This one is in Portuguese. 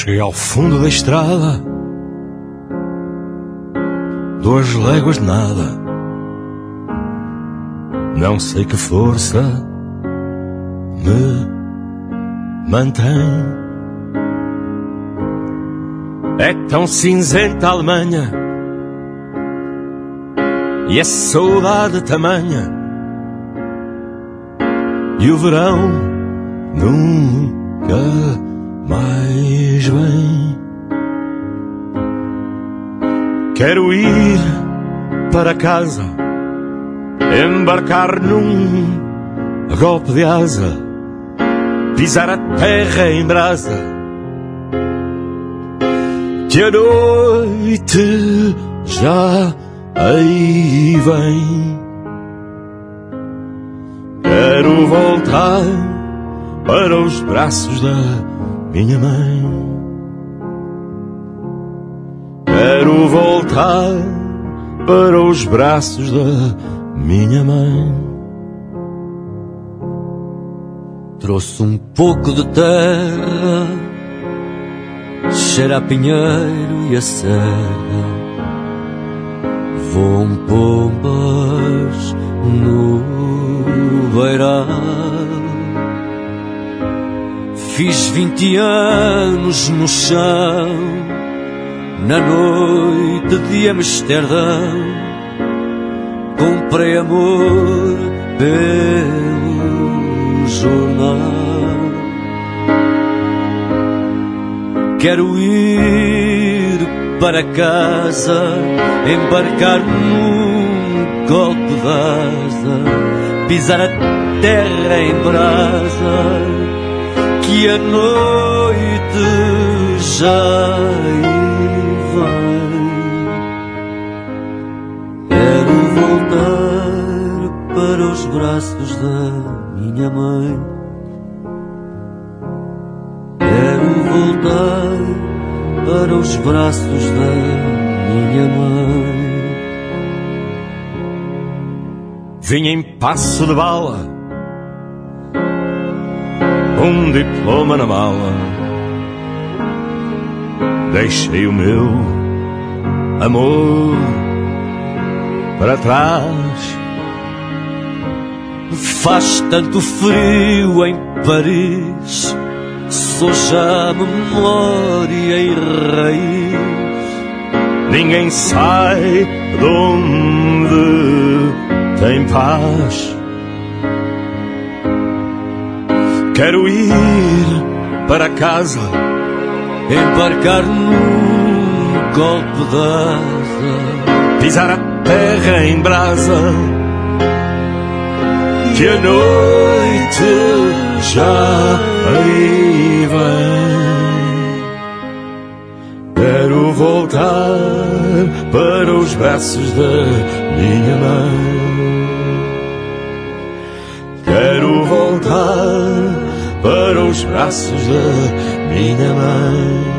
Cheguei ao fundo da estrada, 2 léguas de nada. Não sei que força me mantém. É tão cinzenta a Alemanha e a saudade tamanha, e o verão nunca mais vem. Quero ir para casa, embarcar num golpe de asa, pisar a terra em brasa, que a noite já aí vem. Quero voltar para os braços da minha mãe. Quero voltar para os braços da minha mãe. Trouxe um pouco de terra, cheira a pinheiro e a serra. Voam pombas no beirão. Fiz 20 anos no chão, na noite de Amsterdão. Comprei amor pelo jornal. Quero ir para casa, embarcar num golpe de asa, pisar a terra em brasa, que a noite já vem. Quero voltar para os braços da minha mãe. Quero voltar para os braços da minha mãe. Vim em passo de bala, um diploma na mala. Deixei o meu amor para trás. Faz tanto frio em Paris, sou já memória e raiz. Ninguém sai de onde tem paz. Quero ir para casa, embarcar num golpe de asa, pisar a terra em brasa, que a noite já aí vem. Quero voltar para os braços da minha mãe. Quero voltar para os braços da minha mãe.